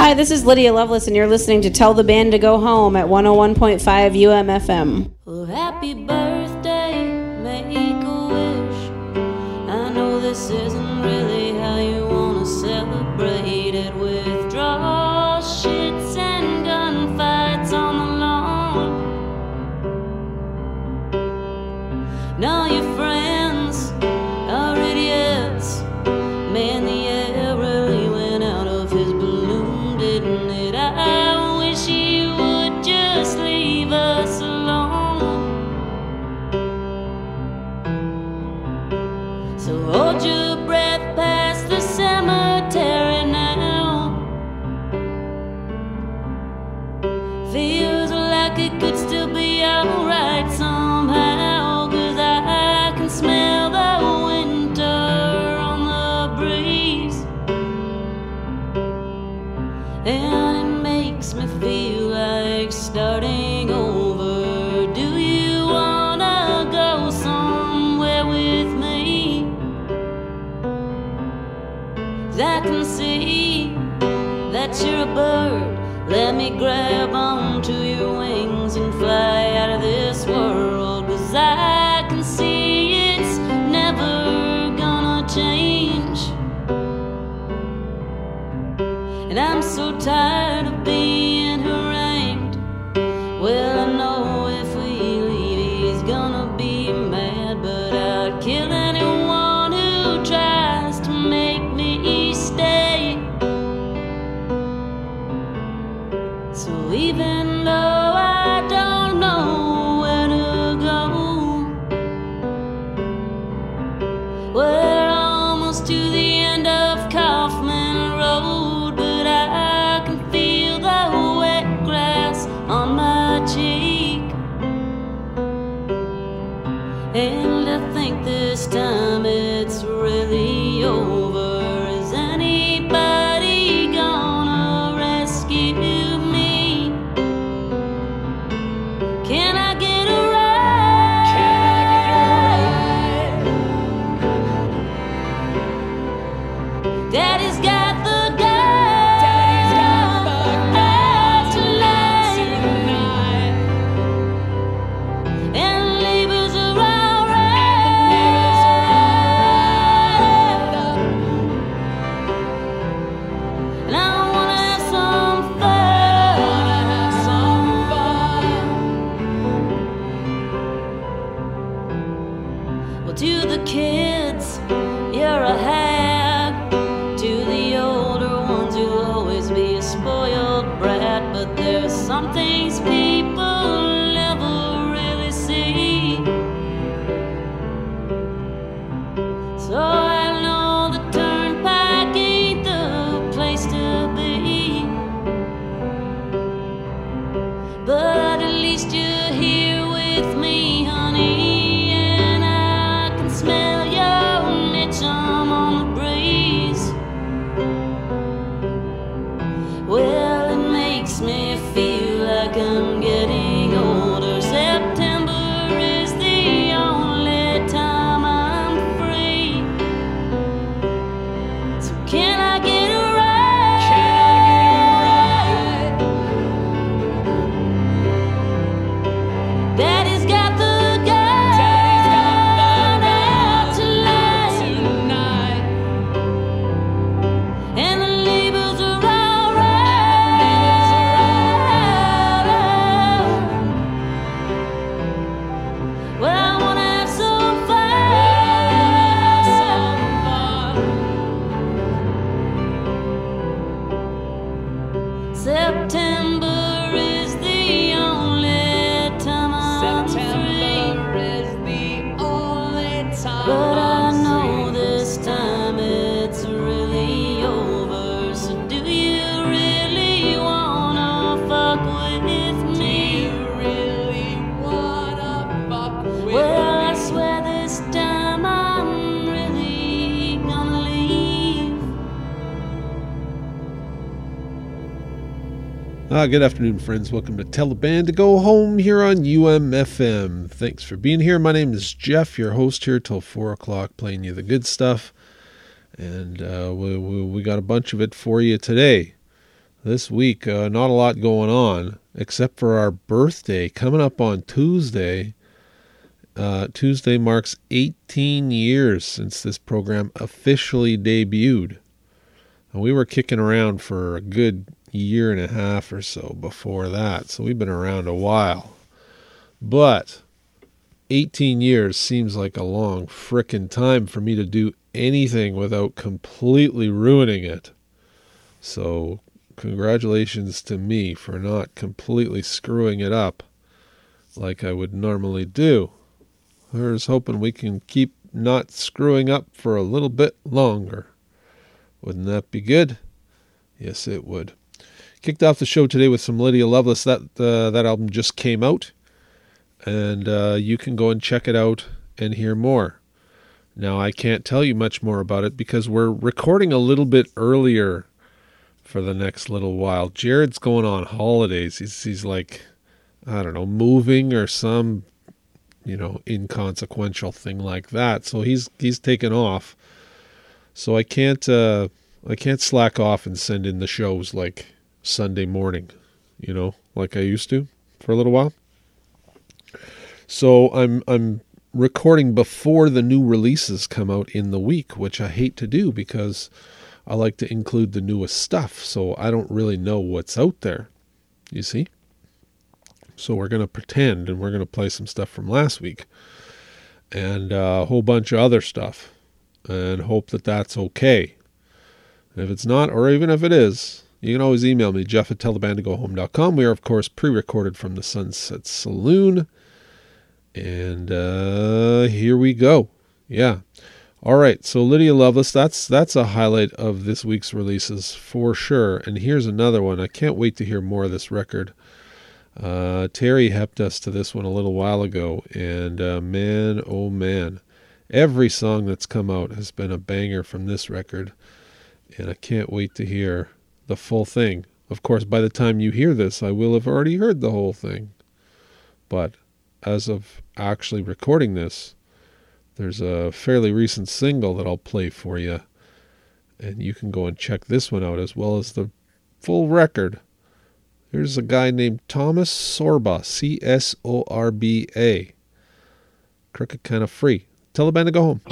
Hi, this is Lydia Lovelace, and you're listening to Tell the Band to Go Home at 101.5 UMFM. Well, happy birthday, make a wish. I know this isn't really how you want to celebrate it, with draw shits and gunfights on the lawn. Now your friends are idiots. Man, the air really went out of his balloon, didn't it? I wish you would just leave us alone. So hold your breath past the cemetery now. Feels like it could still be alright somehow, 'cause I can smell the winter on the breeze, and it makes me feel like starting over. Do you wanna go somewhere with me? 'Cause I can see that you're a bird. Let me grab onto your wings and fly out of this world, 'cause I can see it's never gonna change. And I'm so tired of being harangued. Well, I know if we leave he's gonna be mad, but I'd kill anyone who tries to make me stay. So even though I don't know where to go, we're almost to the end of Kaufman Road, but I can feel the wet grass on my cheek, and I think this time it's really over. Is anybody gonna rescue me? Can I get a ride? Daddy's got the guy tonight, and the neighbors are alright. And I wanna have some fun. Well, to the kids, you're a hag. To the older ones, you'll always be a spoiled brat. But there's some things people never really see. So I know the turnpike ain't the place to be, but at least you're here with me, honey, and I can smell your mitchum on the breeze. Well, it makes me feel like I'm getting older. September is the only time I'm free. So can I get a ride? Daddy's got the gun out tonight, and the neighbors are alright. Well, I wanna have some fun. September is the only time I'm free. But I know this time it's really over. So do you really wanna fuck with me? Well, I swear this time I'm really gonna leave. Good afternoon, friends. Welcome to Tell the Band to Go Home here on UMFM. Thanks for being here. My name is Jeff, your host here till 4 o'clock, playing you the good stuff. And we got a bunch of it for you today. This week, not a lot going on, except for our birthday coming up on Tuesday. Tuesday marks 18 years since this program officially debuted. And we were kicking around for a good year and a half or so before that, so we've been around a while. But 18 years seems like a long frickin' time for me to do anything without completely ruining it. So congratulations to me for not completely screwing it up like I would normally do. Here's hoping we can keep not screwing up for a little bit longer. Wouldn't that be good? Yes, it would. Kicked off the show today with some Lydia Loveless. That album just came out, and you can go and check it out and hear more. Now, I can't tell you much more about it because we're recording a little bit earlier for the next little while. Jared's going on holidays. He's like, I don't know, moving or some, inconsequential thing like that. So he's taken off. So I can't slack off and send in the shows like Sunday morning, like I used to for a little while. So I'm recording before the new releases come out in the week, which I hate to do because I like to include the newest stuff. So I don't really know what's out there, you see? So we're going to pretend, and we're going to play some stuff from last week and a whole bunch of other stuff and hope that that's okay. If it's not, or even if it is, you can always email me, jeff@tellthebandtogohome.com. We are, of course, pre-recorded from the Sunset Saloon. And here we go. Yeah. All right, so Lydia Loveless, that's a highlight of this week's releases for sure. And here's another one. I can't wait to hear more of this record. Terry helped us to this one a little while ago, and man, oh man, every song that's come out has been a banger from this record, and I can't wait to hear the full thing. Of course, by the time you hear this, I will have already heard the whole thing. But as of actually recording this, there's a fairly recent single that I'll play for you, and you can go and check this one out as well as the full record. Here's a guy named Thomas Sorba, Csorba. Crooked Kind of Free. Tell the band to go home.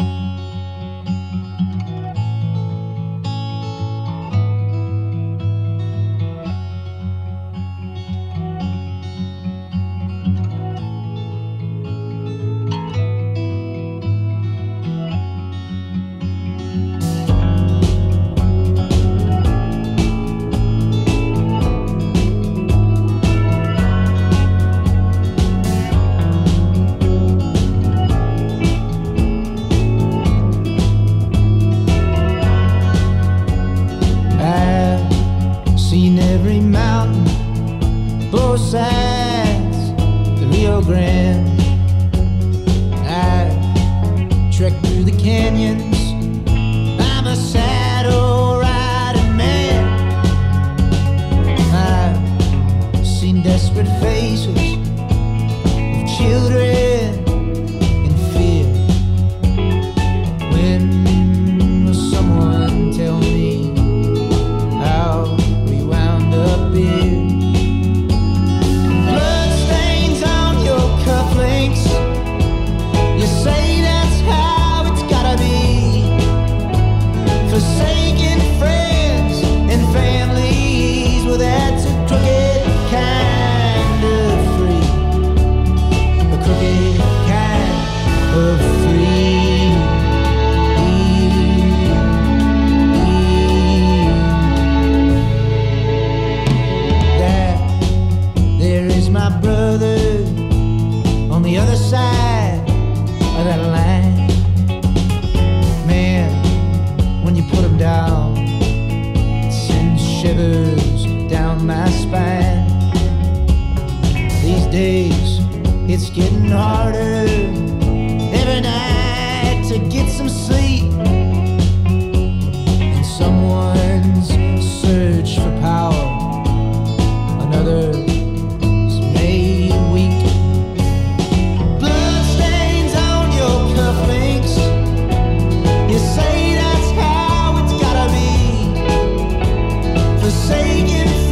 Forsaken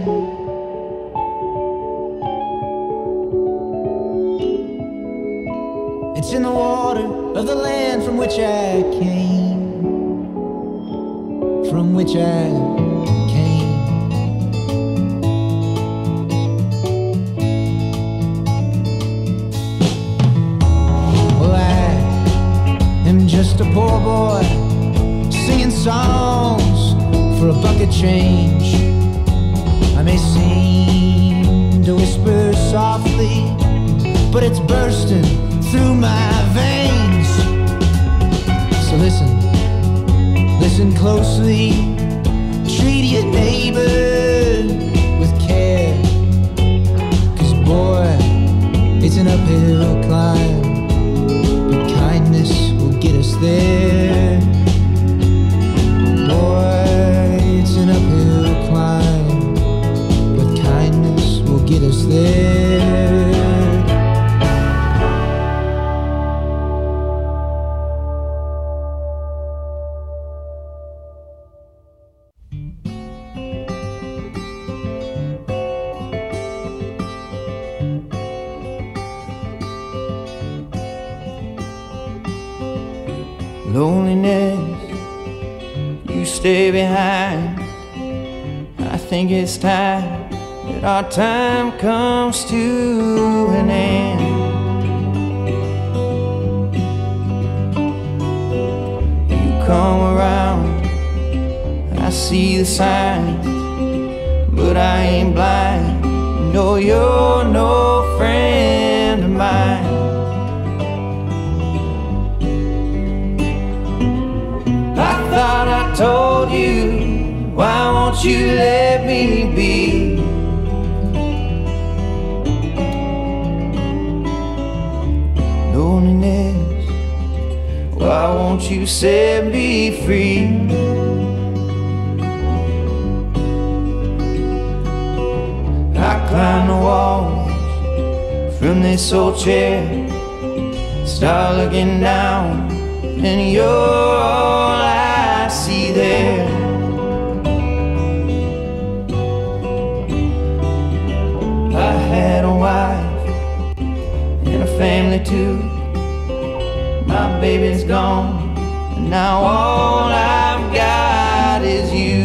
It's in the water of the land from which I came, from which I came. Well, I am just a poor boy singing songs for a bucket change. I may seem to whisper softly, but it's bursting through my veins. So listen closely, treat your neighbor with care, 'cause boy, it's an uphill climb, but kindness will get us there. Boy, it's an uphill climb, but kindness will get us there. Loneliness, you stay behind. I think it's time that our time comes to an end. You come around, I see the signs, but I ain't blind. No, you're no friend of mine. Thought I told you, why won't you let me be? Loneliness, why won't you set me free? I climb the walls from this old chair, start looking down, and you're all I see there. I had a wife and a family too. My baby's gone, and now all I've got is you.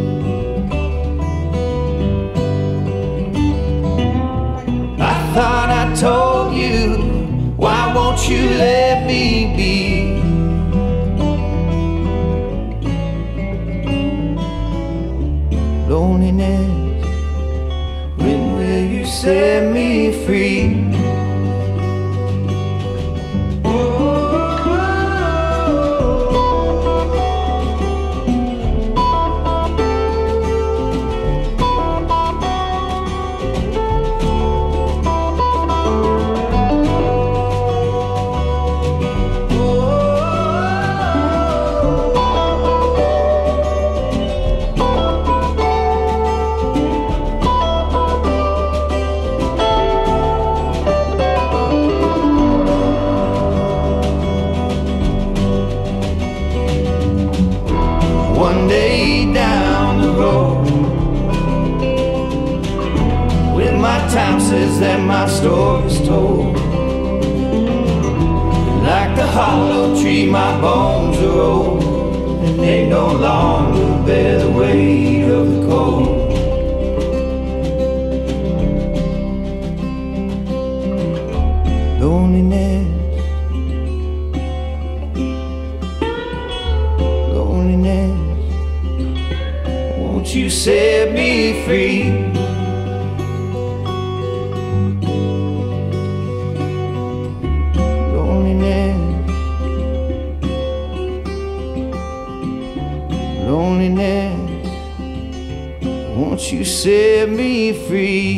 I thought I told you, why won't you let me be? Loneliness, when will you set me free? One day down the road, when my time says that my story's told, like the hollow tree my bones are old, and they no longer bear the weight of the cold. Loneliness, loneliness, won't you set me free? Loneliness, loneliness, won't you set me free?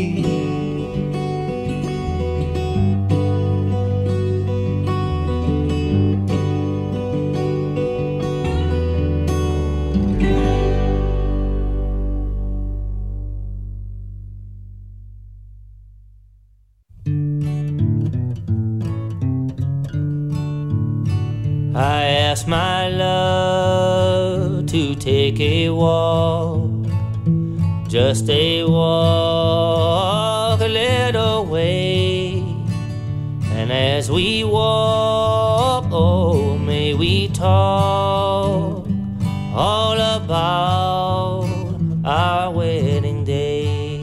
I asked my love to take a walk just a walk a little way. And as we walk, oh, may we talk all about our wedding day.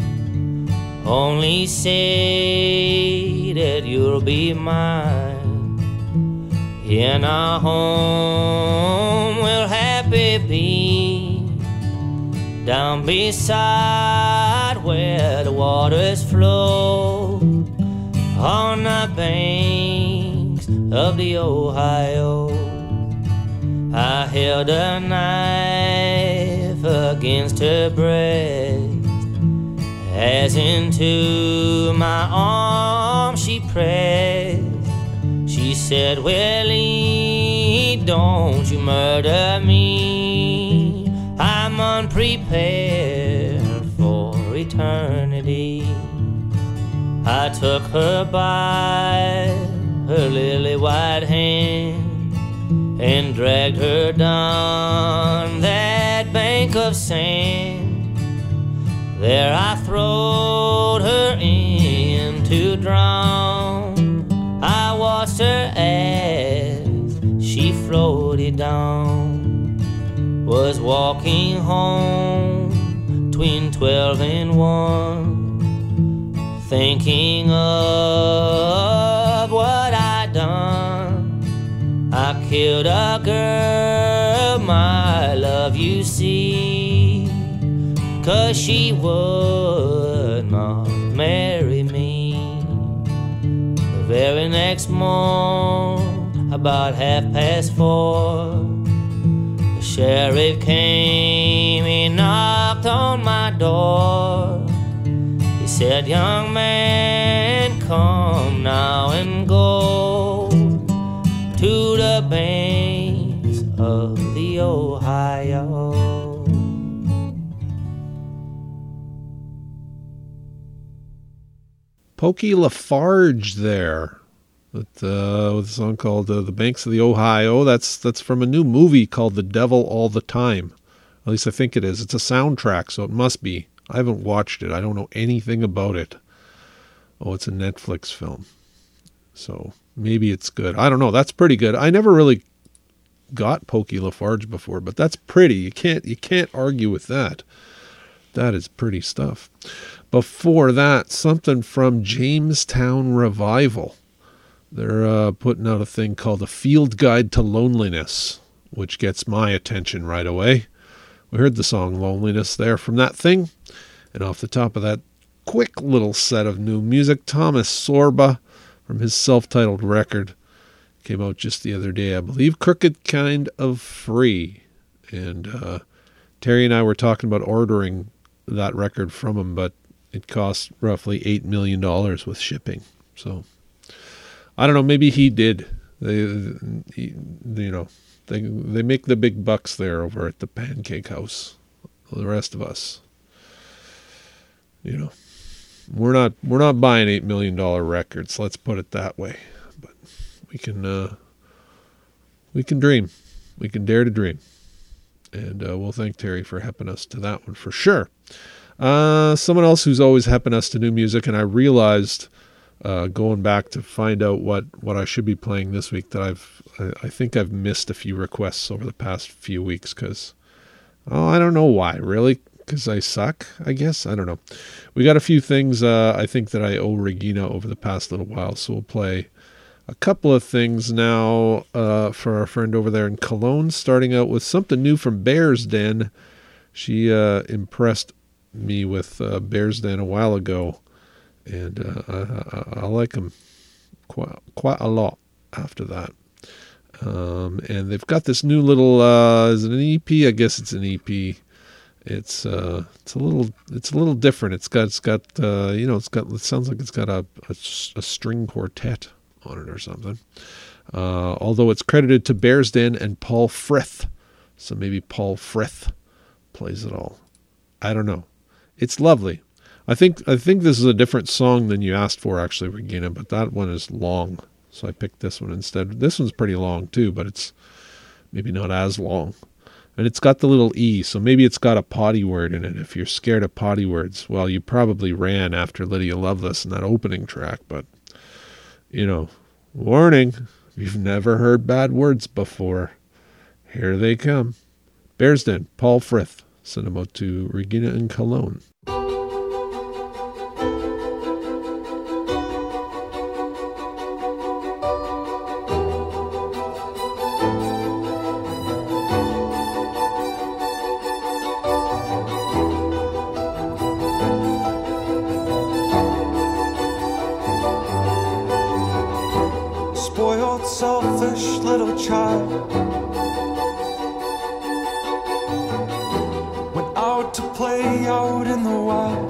Only say that you'll be mine. In our home we'll happy be, down beside where the waters flow, on the banks of the Ohio. I held a knife against her breast, as into my arms she pressed. She said, Willie, don't you murder me. I'm unprepared for eternity. I took her by her lily white hand and dragged her down that bank of sand. There I throwed her in to drown. I watched her as she floated down. Was walking home between 12 and 1, thinking of what I'd done. I killed a girl, my love, you see, 'cause she would not marry me. The very next morn, about 4:30, the sheriff came, he knocked on my door. He said, young man, come now and go to the banks of the Ohio. Pokey Lafarge there with a song called The Banks of the Ohio. That's from a new movie called The Devil All the Time. At least I think it is. It's a soundtrack, so it must be. I haven't watched it. I don't know anything about it. Oh, it's a Netflix film. So maybe it's good. I don't know. That's pretty good. I never really got Pokey Lafarge before, but that's pretty. You can't argue with that. That is pretty stuff. Before that, something from Jamestown Revival. They're putting out a thing called A Field Guide to Loneliness, which gets my attention right away. We heard the song Loneliness there from that thing. And off the top of that quick little set of new music, Thomas Sorba from his self-titled record. Came out just the other day, I believe. Crooked Kind of Free. And Terry and I were talking about ordering that record from him, but it cost roughly $8 million with shipping. So I don't know. Maybe he did. They make the big bucks there over at the Pancake House. The rest of us, we're not buying $8 million records. Let's put it that way. But we can dream. We can dare to dream. And we'll thank Terry for helping us to that one for sure. Someone else who's always helping us to new music, and I realized going back to find out what I should be playing this week that I think I've missed a few requests over the past few weeks because I don't know why, really, because I suck, I guess. I don't know. We got a few things I think that I owe Regina over the past little while, so we'll play a couple of things now for our friend over there in Cologne, starting out with something new from Bears Den. She impressed me with Bears Den a while ago, and I like them quite a lot after that. And they've got this new little is it an EP? I guess it's an EP. It's a little different. It sounds like it's got a string quartet on it or something. Although it's credited to Bears Den and Paul Frith, so maybe Paul Frith plays it all. I don't know. It's lovely. I think this is a different song than you asked for, actually, Regina, but that one is long, so I picked this one instead. This one's pretty long too, but it's maybe not as long And it's got the little E, so maybe it's got a potty word in it. If you're scared of potty words, well, you probably ran after Lydia Loveless in that opening track. But, you know, warning, if you've never heard bad words before, here they come. Bears Den, Paul Frith, send them out to Regina in Cologne. Spoiled, selfish little child went out to play out in the wild.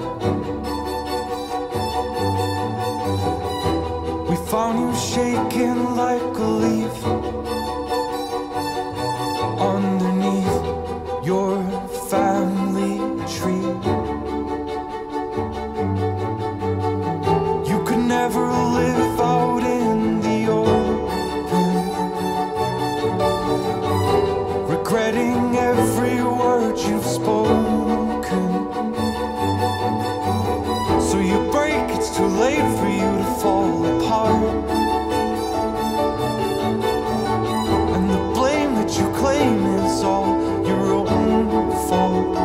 We found you shaking like a leaf underneath your family tree. You could never live out in the open, regretting every word you've spoken. So you break, it's too late for you to fall apart. And the blame that you claim is all your own fault.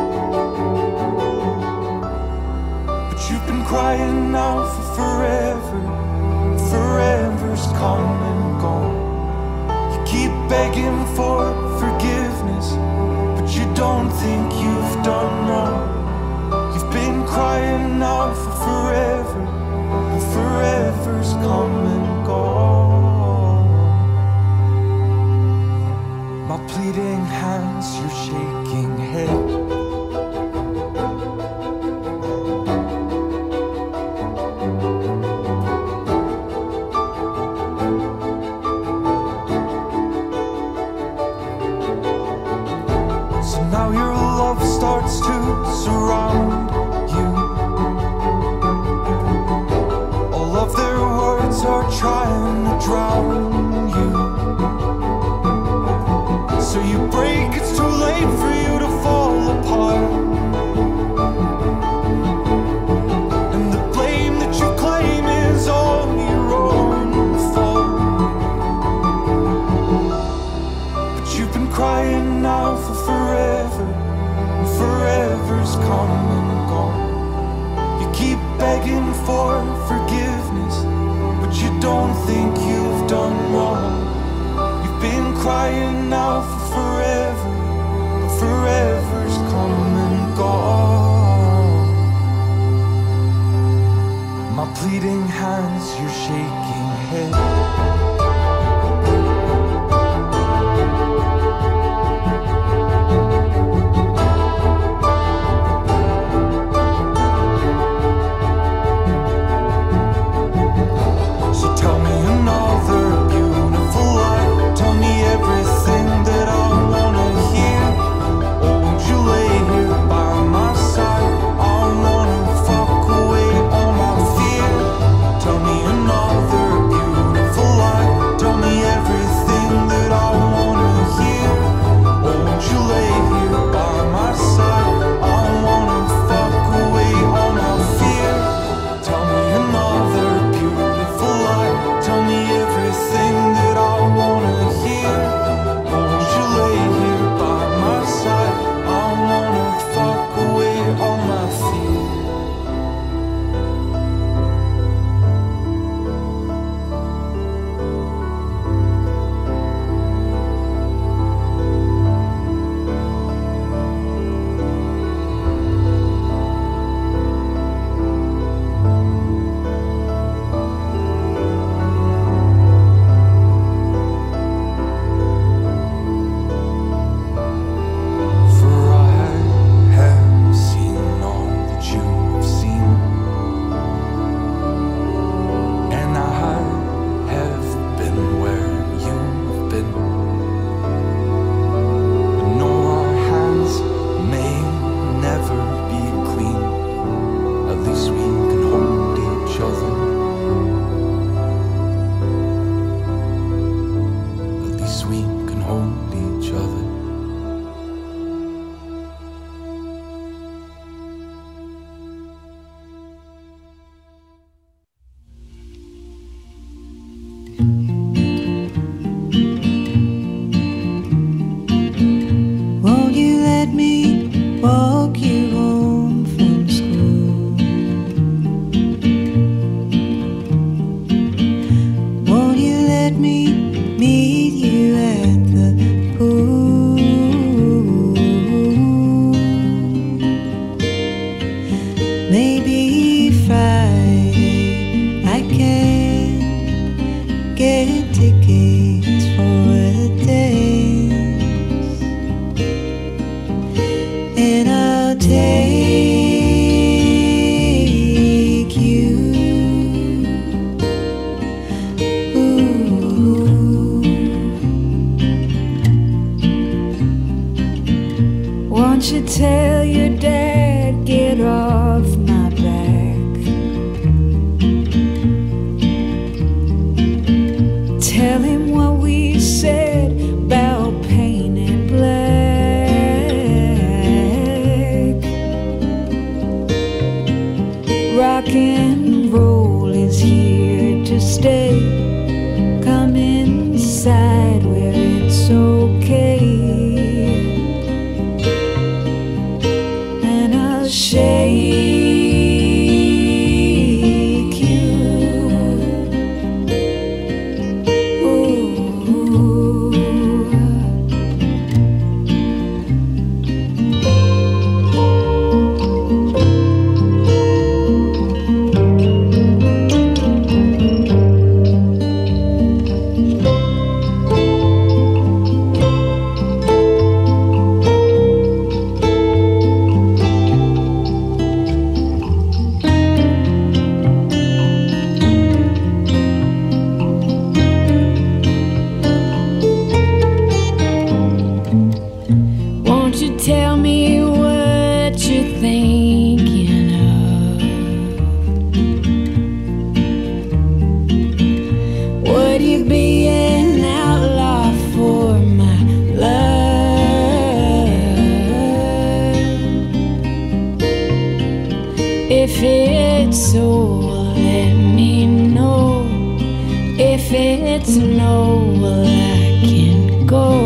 But you've been crying out for forever. Forever's come and gone. You keep begging for forgiveness, but you don't think you've done wrong. You've been crying out for forever, but forever's come and gone. My pleading hands, your shaking head. So now your love starts to surround you. All of their words are trying to drown you. So you break, it's too late for you to fall apart. And the blame that you claim is all your own fault. But you've been crying out for forever, and forever's come and gone. You keep begging for forgiveness, but you don't think you've done wrong. You've been crying out for forever, but forever's come and gone. My pleading hands, your shaking head. Won't you let me walk you home from school? Won't you let me meet you at the pool? Maybe Friday I can get tickets for a dance, and I'll take you. Won't you tell your dad, get off my back? Tell him what we said about painted black. Rock and roll is here to stay. Come inside where it's okay. Shake you. Ooh. Tell me what you're thinking of. Would you be an outlaw for my love? If it's so, let me know. If it's no, well, I can go.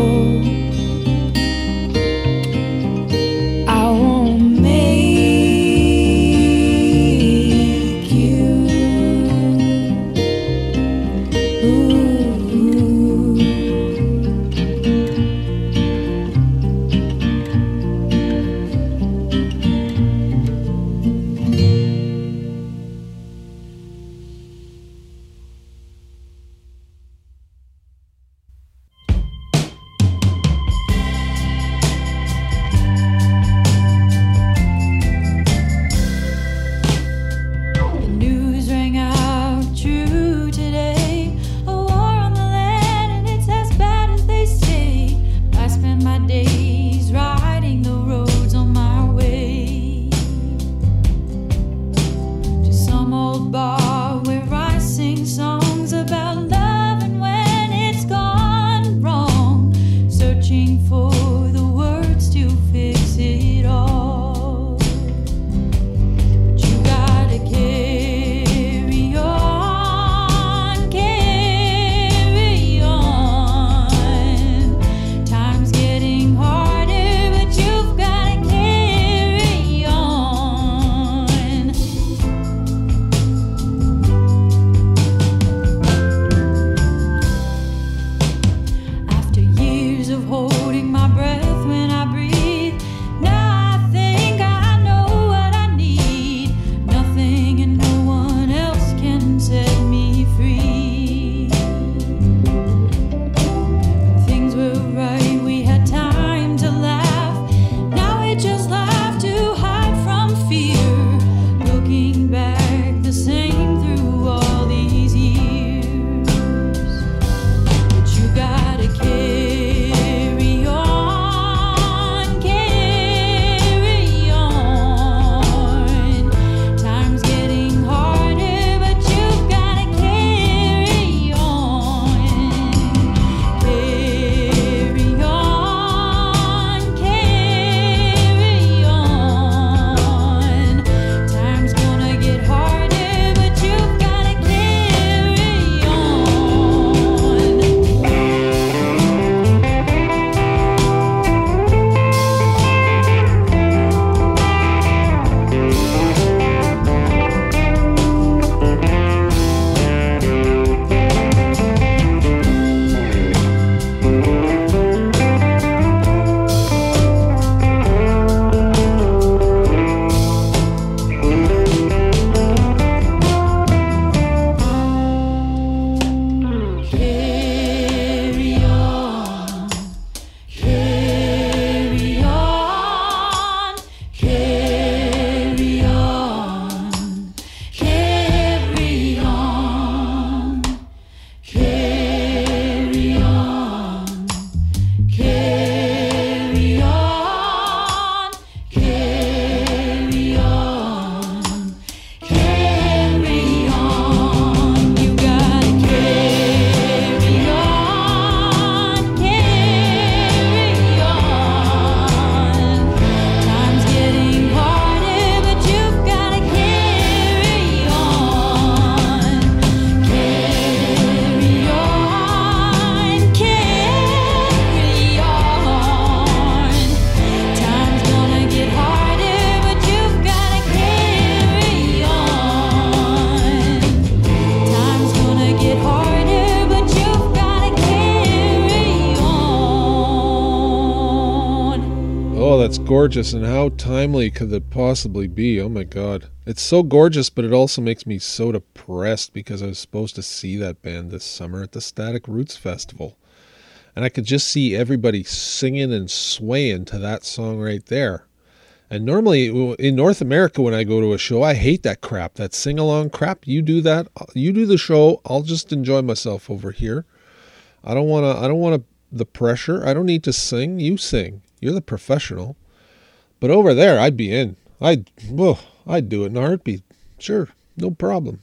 that's gorgeous, and how timely could it possibly be? Oh my God. It's so gorgeous, but it also makes me so depressed because I was supposed to see that band this summer at the Static Roots Festival. And I could just see everybody singing and swaying to that song right there. And normally in North America, when I go to a show, I hate that crap, that sing-along crap. You do that, you do the show, I'll just enjoy myself over here. I don't want the pressure. I don't need to sing. You sing. You're the professional. But over there, I'd be in. I'd do it in a heartbeat. Sure, no problem.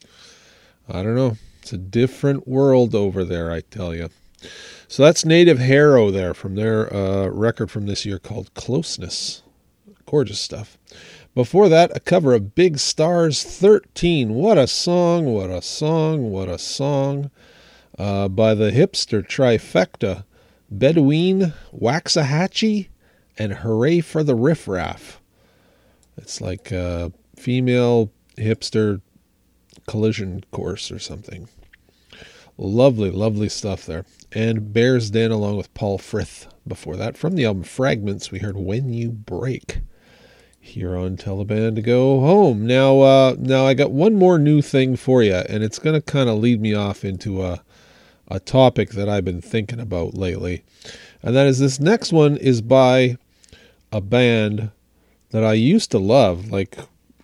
I don't know. It's a different world over there, I tell you. So that's Native Harrow there from their record from this year called Closeness. Gorgeous stuff. Before that, a cover of Big Stars 13. What a song, what a song, what a song. By the hipster trifecta, Bedouin, Waxahachie, and Hooray for the Riff Raff. It's like a female hipster collision course or something. Lovely, lovely stuff there. And Bears Den along with Paul Frith. Before that, from the album Fragments, we heard When You Break. Here on Tell the Band to Go Home. Now I got one more new thing for you, and it's going to kind of lead me off into a topic that I've been thinking about lately. And that is, this next one is by a band that I used to love. Like,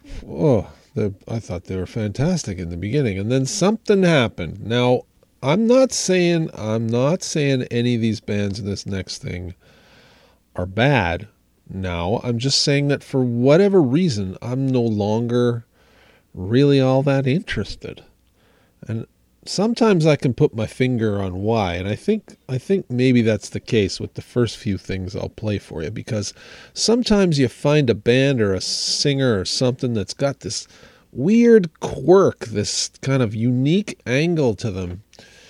I thought they were fantastic in the beginning, and then something happened. Now, I'm not saying any of these bands in this next thing are bad. Now, I'm just saying that for whatever reason, I'm no longer really all that interested. And sometimes I can put my finger on why, and I think maybe that's the case with the first few things I'll play for you, because sometimes you find a band or a singer or something that's got this weird quirk, this kind of unique angle to them.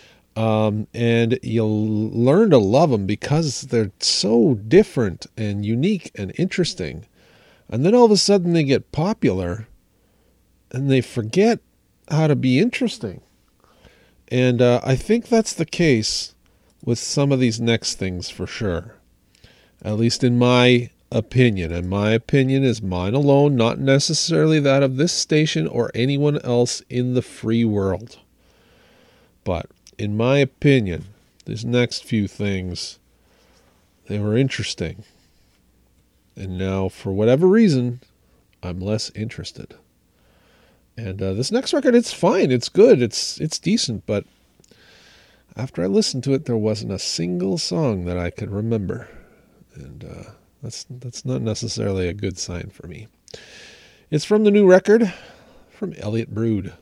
And you'll learn to love them because they're so different and unique and interesting. And then all of a sudden they get popular and they forget how to be interesting. And I think that's the case with some of these next things for sure. At least in my opinion. And my opinion is mine alone, not necessarily that of this station or anyone else in the free world. But in my opinion, these next few things, they were interesting. And now, for whatever reason, I'm less interested. And this next record, it's fine. It's good. It's decent. But after I listened to it, there wasn't a single song that I could remember. And that's not necessarily a good sign for me. It's from the new record from Elliot Brood.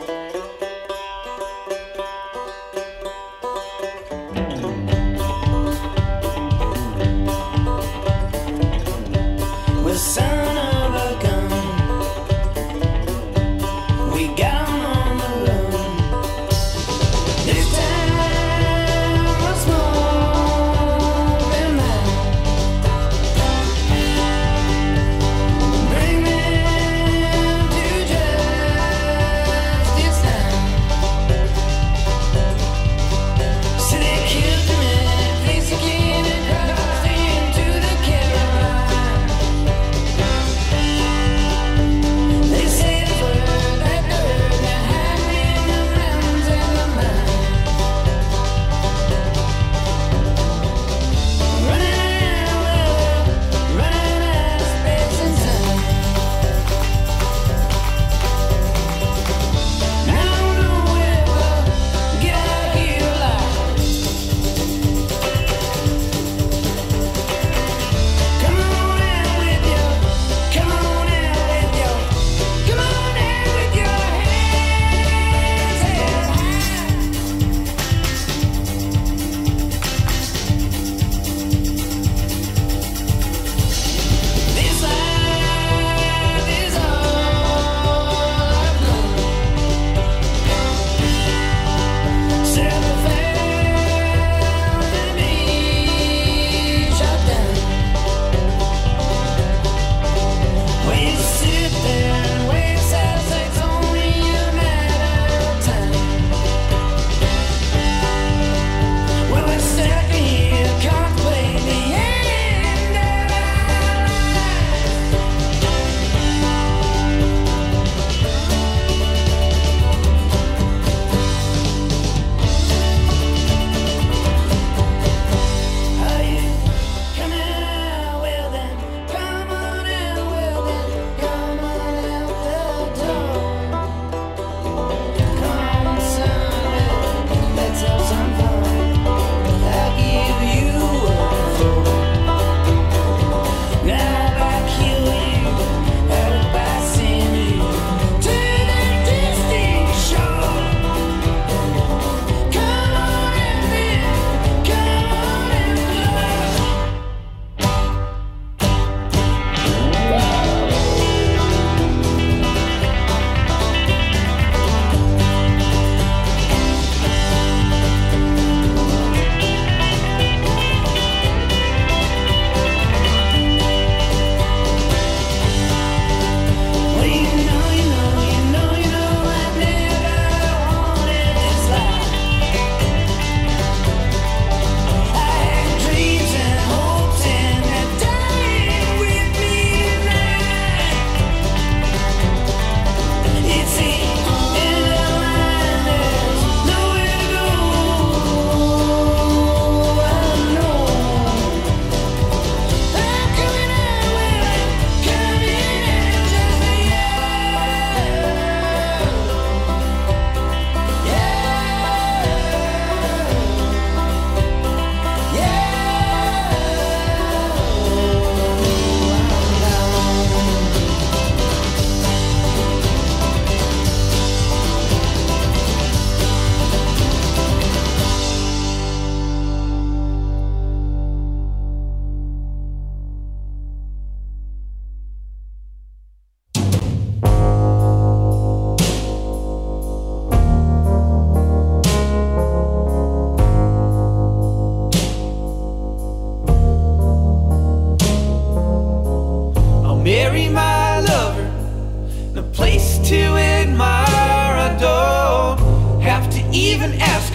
Son of a gun, we got 'em on the run. This time was more than mine. Bring them to justice.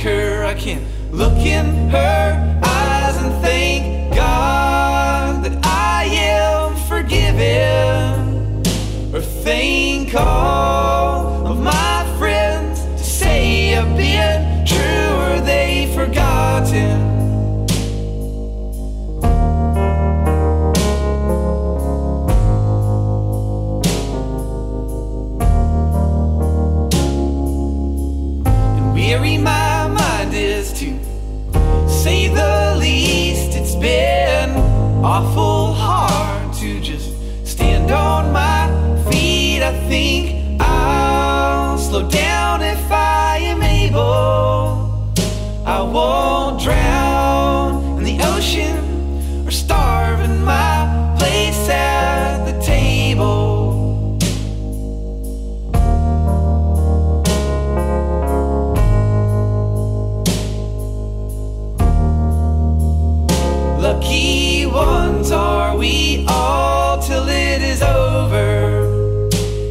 her. I can look in her eyes and thank God that I am forgiven, or thank all of my friends to say I've been true, or they forgotten. Weary my mind is, to say the least. It's been awful hard to just stand on my feet. I think I'll slow down if I am able. I won't drown in the ocean or starve in my place at the table. Lucky ones are we all till it is over.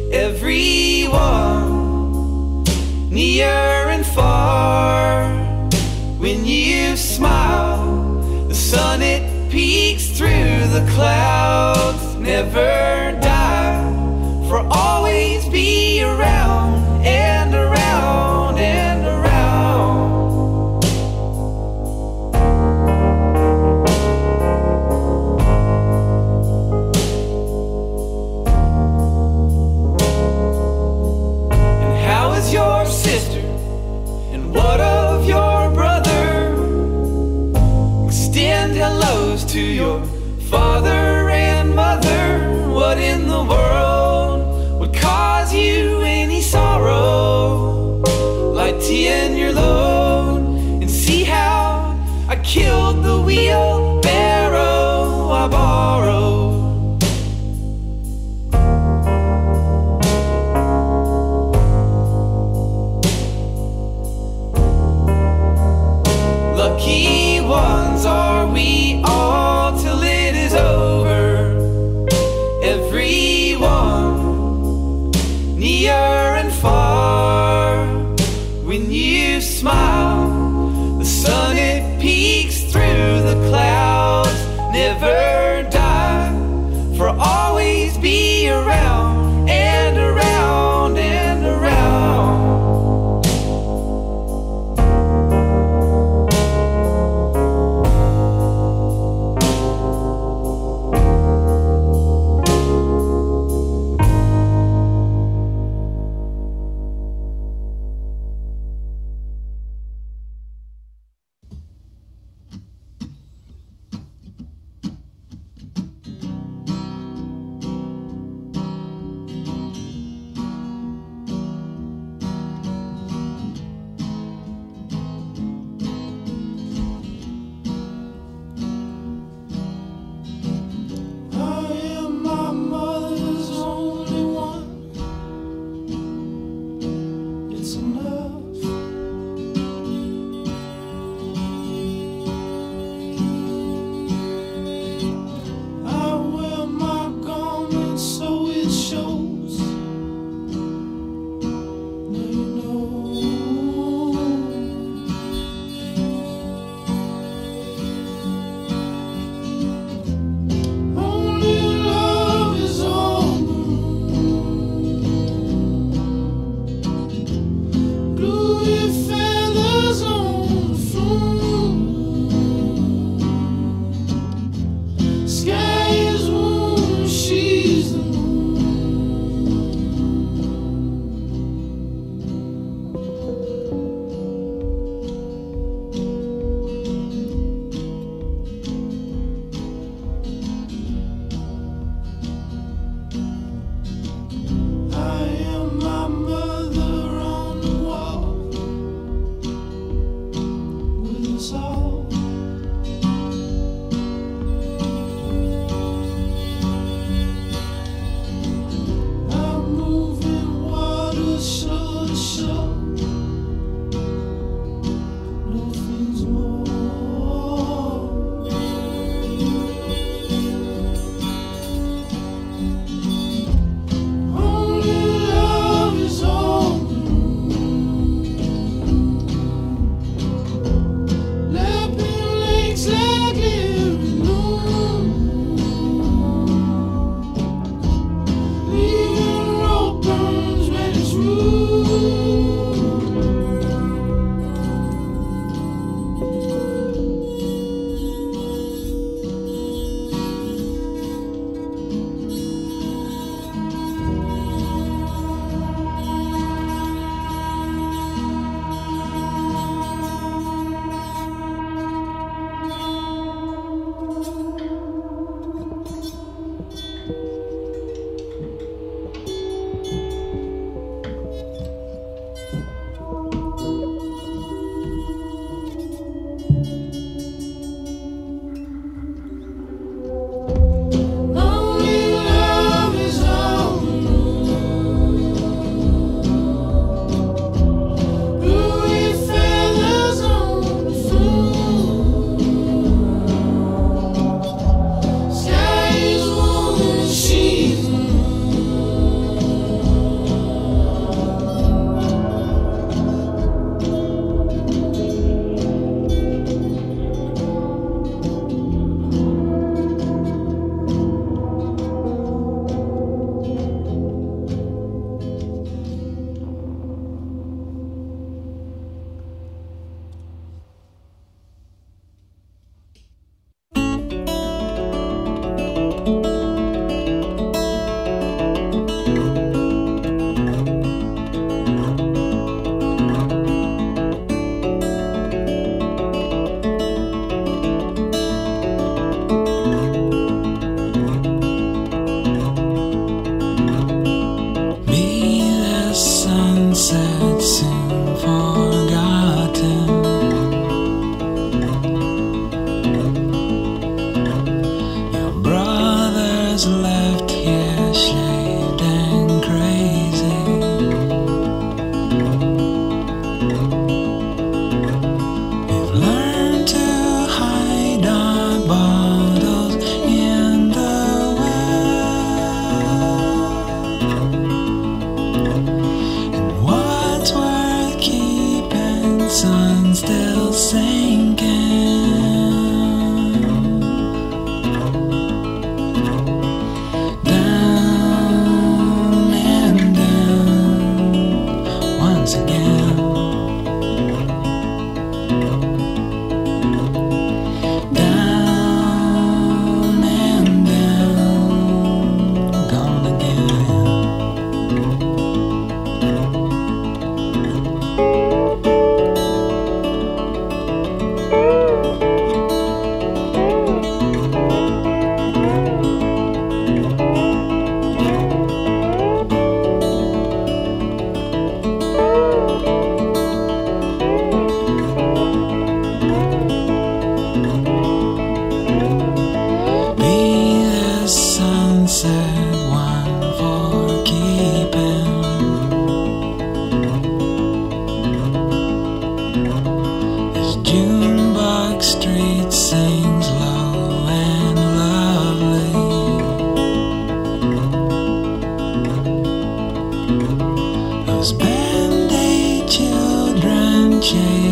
Everyone, near and far. When you smile, the sun it peeks through the clouds. Never die, for always be around and around and around. Your sister, and what of your brother? Extend hellos to your father and mother. What in the world would cause you any sorrow? Lighten your load and see how I killed the wheelbarrow I borrowed. Lucky ones are we all till it is over. Everyone, near and far. When you smile, the sun it peeks through the clouds. Never die, for always be around and around and around.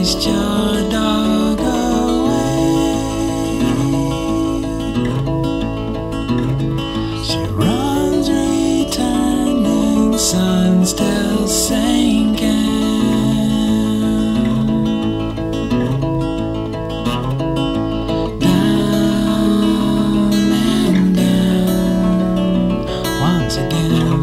chased your dog away. She runs, returning, sun still sinking. Down and down once again.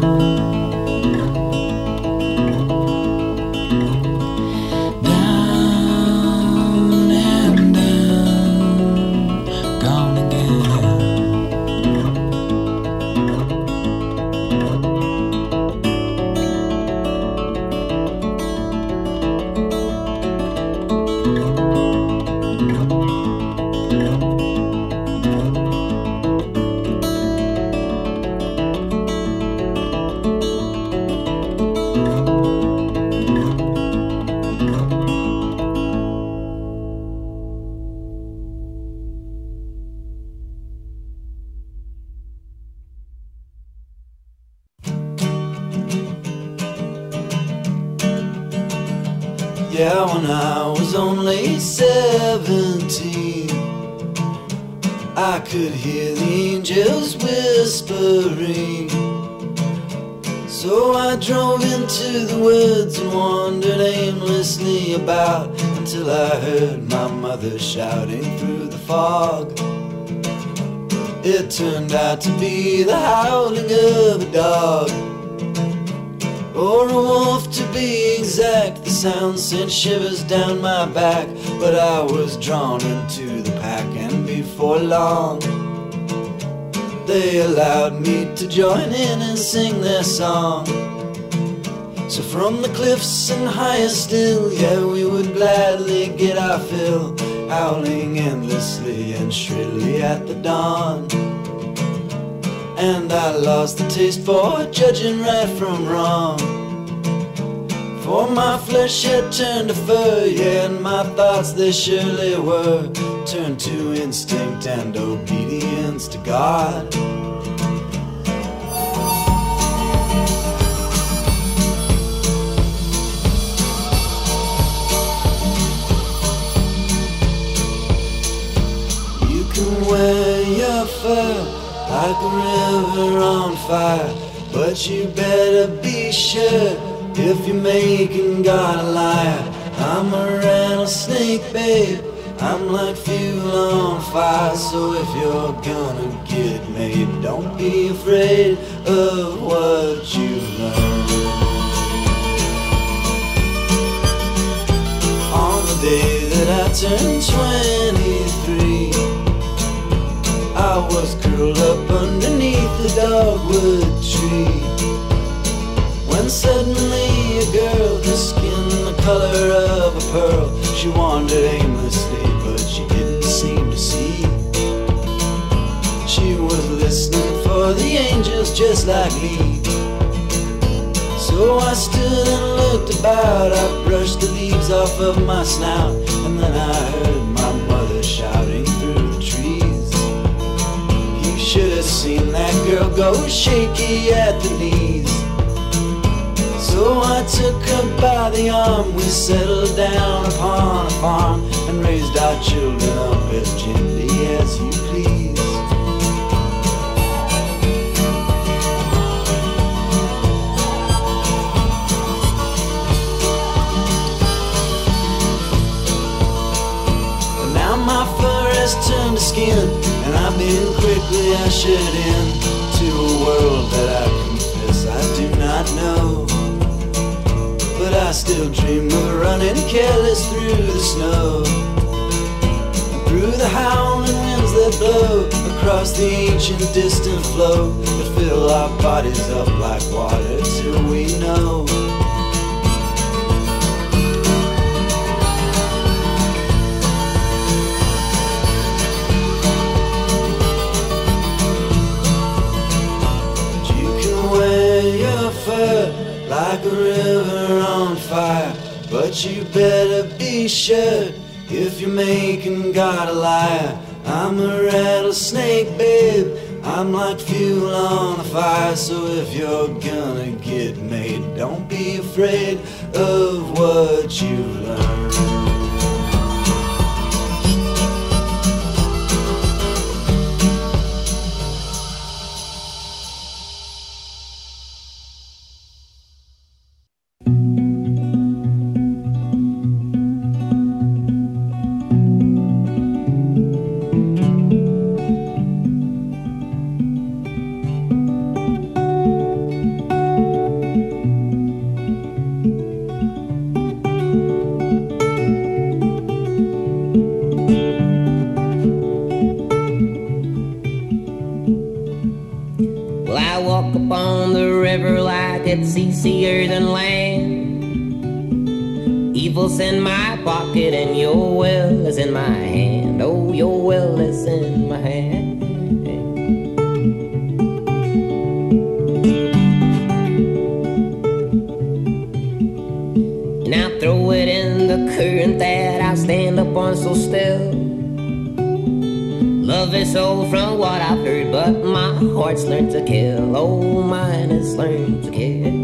Down and down, gone again. Yeah, when I was only 17, I could hear the angels whispering. So I drove into the woods and wandered aimlessly about until I heard my mother shouting through the fog. It turned out to be the howling of a dog, or a wolf to be exact. The sound sent shivers down my back, but I was drawn into the pack, and before long they allowed me to join in and sing their song. So from the cliffs and higher still, yeah, we would gladly get our fill, howling endlessly and shrilly at the dawn. And I lost the taste for judging right from wrong, for my flesh had turned to fur, yeah, and my thoughts they surely were turned to instinct and obedience to God. You can wear your fur like a river on fire, but you better be sure if you're making God a liar. I'm a rattlesnake, babe, I'm like fuel on fire. So if you're gonna get made, don't be afraid of what you learn. On the day that I turned 23, I was curled up underneath the dogwood tree, when suddenly a girl, her skin the color of a pearl, she wandered aimlessly, but she didn't seem to see. She was listening for the angels just like me. So I stood and looked about, I brushed the leaves off of my snout, and then I heard my mother shouting through the trees. You should have seen that girl go shaky at the knees. So I took her by the arm, we settled down upon a farm, and raised our children up as gently as you please. But now my fur has turned to skin, and I've been quickly ushered in to a world that I confess I do not know. But I still dream of running careless through the snow, and through the howling winds that blow across the ancient distant flow, that fill our bodies up like water till we know. You can wear your fur like a river on fire, but you better be sure if you're making God a liar. I'm a rattlesnake, babe, I'm like fuel on a fire. So if you're gonna get made, don't be afraid of what you learn. it's easier than land. Evil's in my pocket and your will is in my hand. Oh, your will is in my hand. And I throw it in the current that I stand up on so still. Love is old from what I've heard, but my heart's learned to kill. Oh, mine has learned to kill.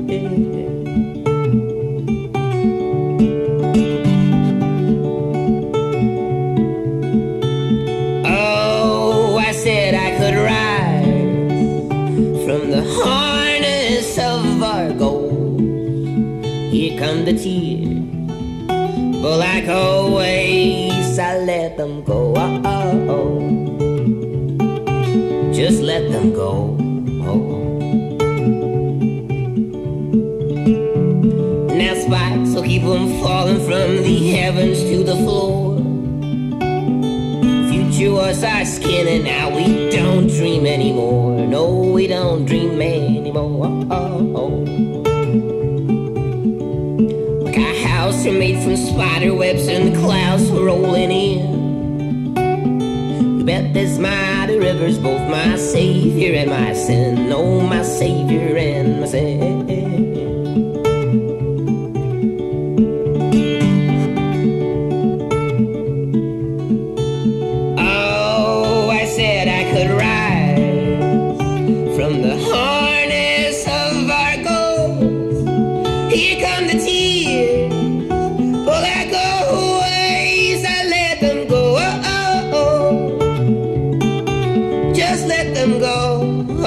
Oh, I said I could rise from the harness of our goals. Here come the tears, but like always I let them go. Just let them go. Now spikes will keep them falling from the heavens to the floor. Future was our skin and now we don't dream anymore. No, we don't dream anymore. Like our house are made from spider webs and the clouds were rolling in. Bet this mighty river's both my savior and my sin. Oh, my savior and my sin. Oh, I said I could rise from the harness of our goals. Here come the tears, well, I go ways, I let them go. Just let them go.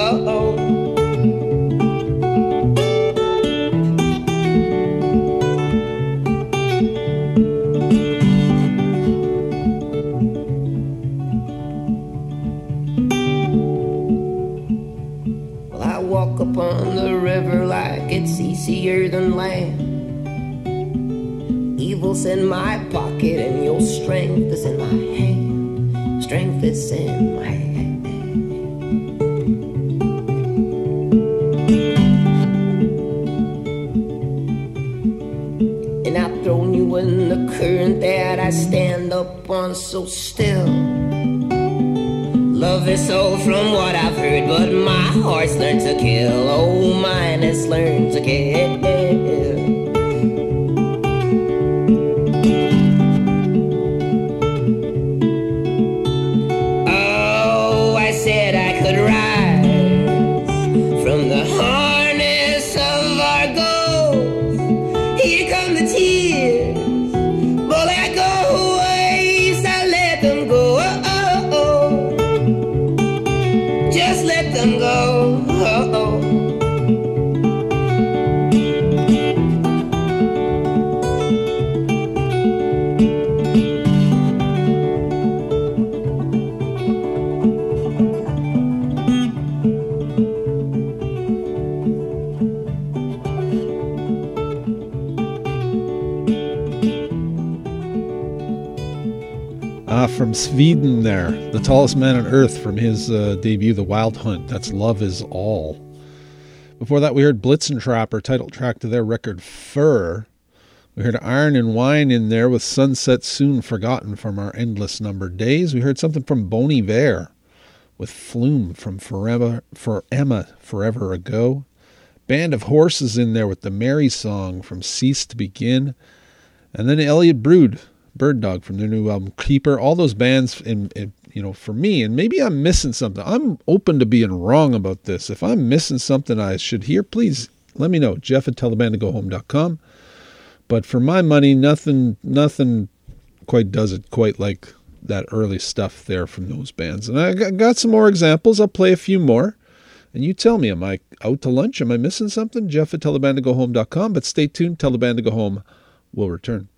Well, I walk upon the river like it's easier than land. Evil's in my pocket and your strength is in my hand. Strength is in my hand. In the current that I stand up on so still. Love is old from what I've heard, but my heart's learned to kill. Oh, mine has learned to kill. Oh, I said I could rise from the harness of our goals. Here come the tears. Just let them go. From Sweden there, the tallest man on earth from his debut, The Wild Hunt. That's Love Is All. Before that, we heard Blitzentrapper, title track to their record Fur. We heard Iron and Wine in there with Sunset Soon Forgotten from our Endless Numbered Days. We heard something from Bon Iver with Flume from For Emma Forever Ago. Band of Horses in there with the Mary Song from Cease to Begin. And then Elliot Brood, Bird Dog from their new album Keeper. All those bands, in for me, and maybe I'm missing something. I'm open to being wrong about this. If I'm missing something I should hear, please let me know. Jeff@tellthebandtogohome.com. But for my money, nothing quite does it quite like that early stuff there from those bands. And I got some more examples. I'll play a few more. And you tell me, am I out to lunch? Am I missing something? Jeff@tellthebandtogohome.com. But stay tuned. Tell the Band to Go Home will return.